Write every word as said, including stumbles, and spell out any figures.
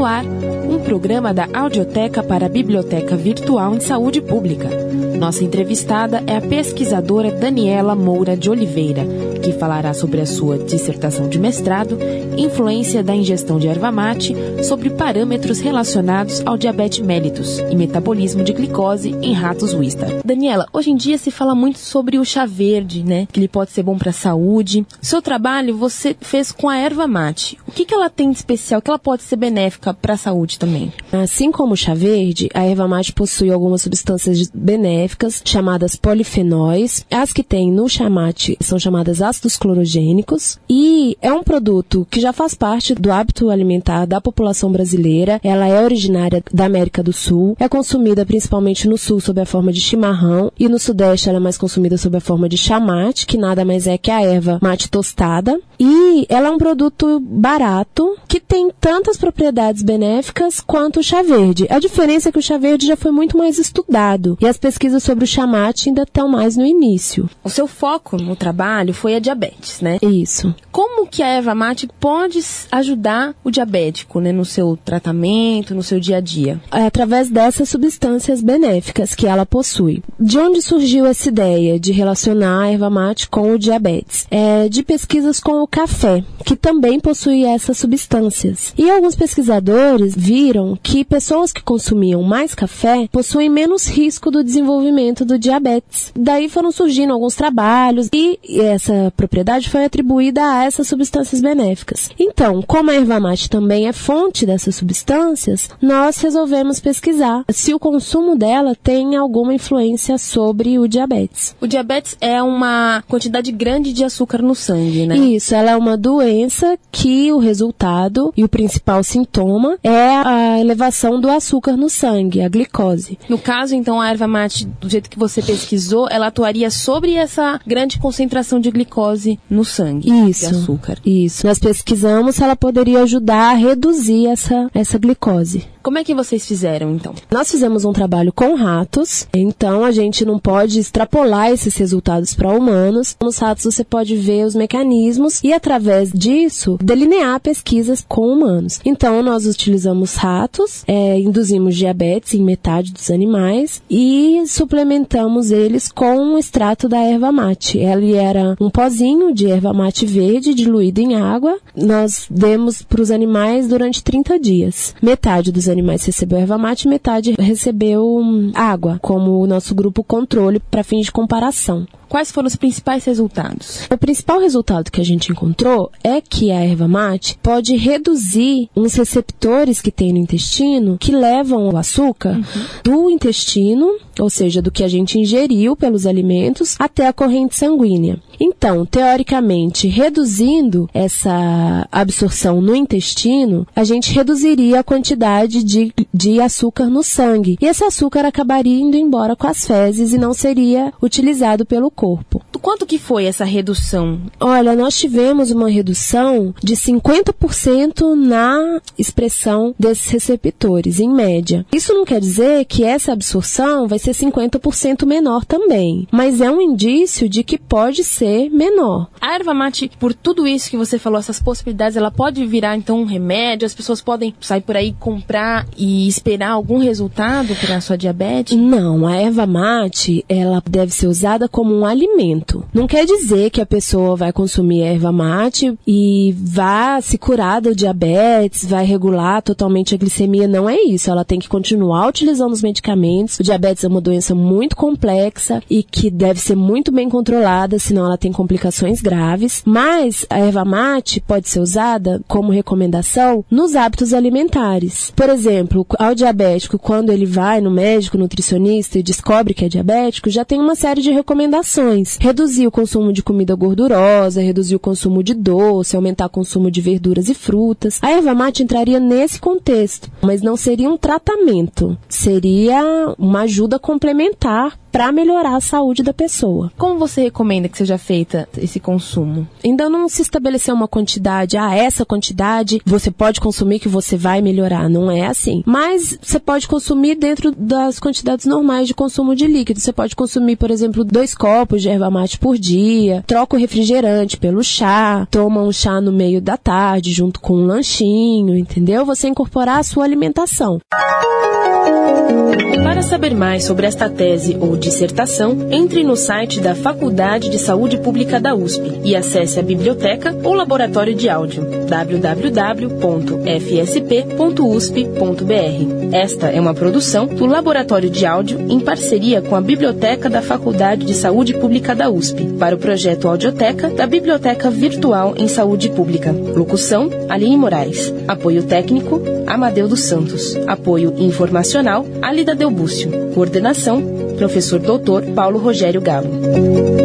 no ar, um programa da Audioteca para a Biblioteca Virtual em Saúde Pública. Nossa entrevistada é a pesquisadora Daniela Moura de Oliveira, que falará sobre a sua dissertação de mestrado, influência da ingestão de erva mate sobre parâmetros relacionados ao diabetes mellitus e metabolismo de glicose em ratos Wistar. Daniela, hoje em dia se fala muito sobre o chá verde, né? Que ele pode ser bom para a saúde. Seu trabalho você fez com a erva mate. O que, que ela tem de especial, que ela pode ser benéfica para a saúde também? Assim como o chá verde, a erva mate possui algumas substâncias benéficas chamadas polifenóis. As que tem no chá mate são chamadas ácidos clorogênicos e é um produto que já faz parte do hábito alimentar da população brasileira. Ela é originária da América do Sul, é consumida principalmente no sul sob a forma de chimarrão e no sudeste ela é mais consumida sob a forma de chá mate, que nada mais é que a erva mate tostada. E ela é um produto barato que tem tantas propriedades benéficas quanto o chá verde. A diferença é que o chá verde já foi muito mais estudado e as pesquisas sobre o chá mate ainda estão mais no início. O seu foco no trabalho foi a diabetes, né? Isso. Como que a erva mate pode ajudar o diabético, né, no seu tratamento, no seu dia a dia? É através dessas substâncias benéficas que ela possui. De onde surgiu essa ideia de relacionar a erva mate com o diabetes? É de pesquisas com o café, que também possui essas substâncias. E alguns pesquisadores viram que pessoas que consumiam mais café possuem menos risco do desenvolvimento do diabetes. Daí foram surgindo alguns trabalhos e essa propriedade foi atribuída a essas substâncias benéficas. Então, como a erva mate também é fonte dessas substâncias, nós resolvemos pesquisar se o consumo dela tem alguma influência sobre o diabetes. O diabetes é uma quantidade grande de açúcar no sangue, né? Isso, ela é uma doença que o resultado e o principal sintoma é a elevação do açúcar no sangue, a glicose. No caso, então, a erva mate, do jeito que você pesquisou, ela atuaria sobre essa grande concentração de glicose no sangue, Isso, de açúcar. Isso. Nós pesquisamos se ela poderia ajudar a reduzir essa, essa glicose. Como é que vocês fizeram, então? Nós fizemos um trabalho com ratos, então a gente não pode extrapolar esses resultados para humanos. Nos ratos você pode ver os mecanismos e, através disso, delinear pesquisas com humanos. Então, nós utilizamos ratos, é, induzimos diabetes em metade dos animais e suplementamos eles com um extrato da erva mate. Ele era um pozinho de erva mate verde diluído em água. Nós demos para os animais durante trinta dias. Metade dos animais recebeu erva mate e metade recebeu hum, água, como o nosso grupo controle para fins de comparação. Quais foram os principais resultados? O principal resultado que a gente encontrou é que a erva mate pode reduzir uns receptores que tem no intestino que levam o açúcar uhum. do intestino, ou seja, do que a gente ingeriu pelos alimentos, até a corrente sanguínea. Então, teoricamente, reduzindo essa absorção no intestino, a gente reduziria a quantidade de, de açúcar no sangue. E esse açúcar acabaria indo embora com as fezes e não seria utilizado pelo corpo. Quanto que foi essa redução? Olha, nós tivemos uma redução de cinquenta por cento na expressão desses receptores, em média. Isso não quer dizer que essa absorção vai ser cinquenta por cento menor também, mas é um indício de que pode ser menor. A erva mate, por tudo isso que você falou, essas possibilidades, ela pode virar então um remédio? As pessoas podem sair por aí, comprar e esperar algum resultado para a sua diabetes? Não, a erva mate, ela deve ser usada como um alimento. Não quer dizer que a pessoa vai consumir erva mate e vai se curar do diabetes, vai regular totalmente a glicemia. Não é isso. Ela tem que continuar utilizando os medicamentos. O diabetes é uma doença muito complexa e que deve ser muito bem controlada, senão ela tem complicações graves. Mas a erva mate pode ser usada como recomendação nos hábitos alimentares. Por exemplo, ao diabético, quando ele vai no médico, nutricionista e descobre que é diabético, já tem uma série de recomendações. Reduzir o consumo de comida gordurosa, reduzir o consumo de doce, aumentar o consumo de verduras e frutas. A erva mate entraria nesse contexto, mas não seria um tratamento. Seria uma ajuda complementar para melhorar a saúde da pessoa. Como você recomenda que seja feita esse consumo? Ainda não se estabeleceu uma quantidade, ah, essa quantidade você pode consumir que você vai melhorar, não é assim. Mas você pode consumir dentro das quantidades normais de consumo de líquido. Você pode consumir, por exemplo, dois copos de erva mate por dia, troca o refrigerante pelo chá, toma um chá no meio da tarde junto com um lanchinho, entendeu? Você incorporar a sua alimentação. Para saber mais sobre esta tese ou dissertação, entre no site da Faculdade de Saúde Pública da U S P e acesse a biblioteca ou laboratório de áudio w w w ponto f s p ponto u s p ponto b r. Esta é uma produção do Laboratório de Áudio em parceria com a Biblioteca da Faculdade de Saúde Pública da U S P para o projeto Audioteca da Biblioteca Virtual em Saúde Pública. Locução, Aline Moraes. Apoio técnico, Amadeu dos Santos. Apoio informacional, Alida Delbúcio. Coordenação, professor doutor Paulo Rogério Galo.